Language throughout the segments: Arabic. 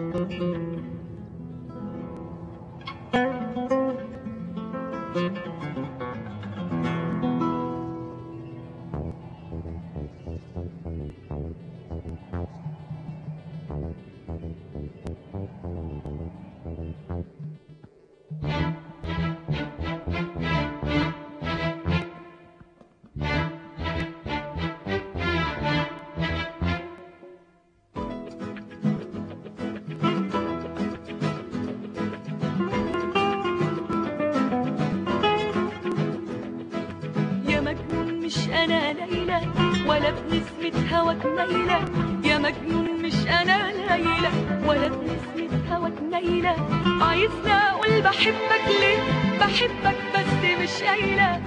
أنا ليلى ولا بنسمة هواك ميلة، يا مجنون مش أنا ليلى ولا بنسمة هواك ميلة. عايزني أقول بحبك ليه؟ بحبك بس مش قايلة.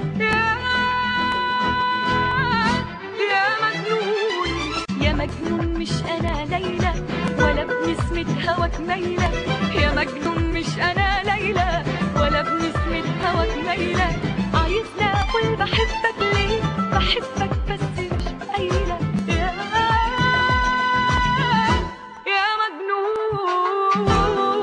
يا مجنون يا مجنون مش أنا ليلى ولا بنسمة هواك ميلة، يا مجنون مش أنا ليلى ولا بنسمة هواك ميلة. عايزني أقول بحبك ليه؟ بحبك بس مش قايلة. يا مجنون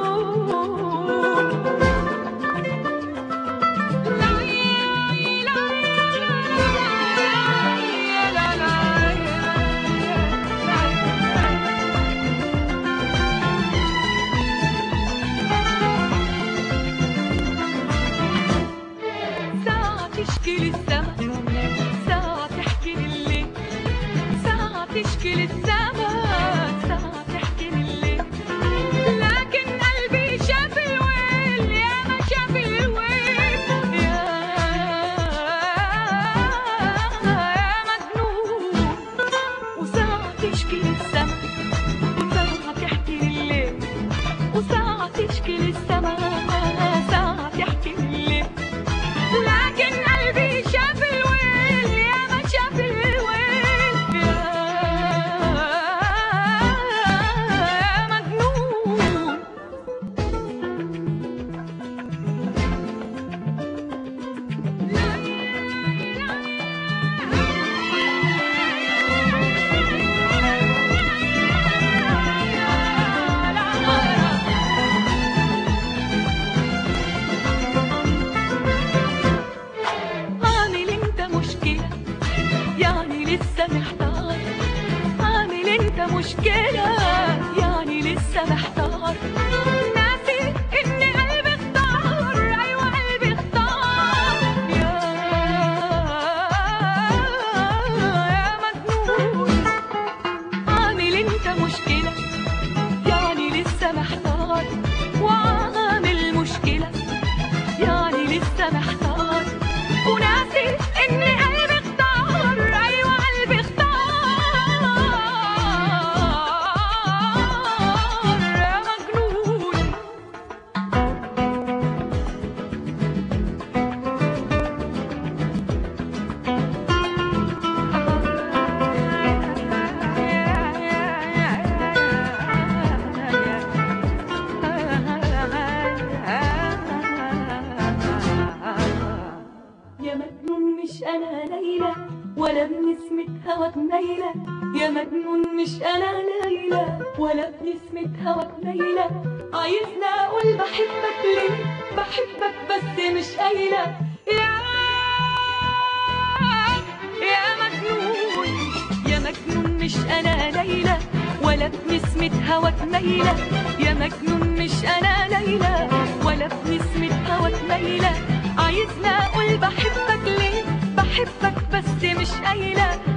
ساعة تشكي للسما، ساعة تحكي لليل، ساعة تشكي للسما، ساعة تحكي لليل. لكن قلبي شاف الويل، يا ما شاف الويل. يا مجنون وساعة تشكي للسما، وساعة تحكي لليل، وساعة تشكي للسما، ساعة تحكي لليل. لكن قلبي شاف الويل، يا ما شاف الويل. يا مجنون عامل انت مشكلة يعني لسه محتار، عامل انت مشكلة يعني لسه محتار. ناسي ان قلبي اختار، ايوه قلبي اختار. يا مجنون عامل انت مشكلة يعني لسه محتار، وعامل مشكلة يعني لسه محتار. وناسي ان قلبي اختار، ايوه قلبي اختار. يا مجنون يا مجنون مش أنا ليلى ولا بنسمة هواك ميلة، يا مجنون مش أنا ليلى ولا بنسمة هواك ميلة. عايزني أقول بحبك ليه؟ بحبك بس مش قايلة. يا مجنون يا مجنون مش أنا ليلى ولا بنسمة هواك ميلة، يا مجنون مش أنا ليلى ولا بنسمة هواك ميلة. عايزني أقول بحبك ليه؟ بحبك بس مش قايلة.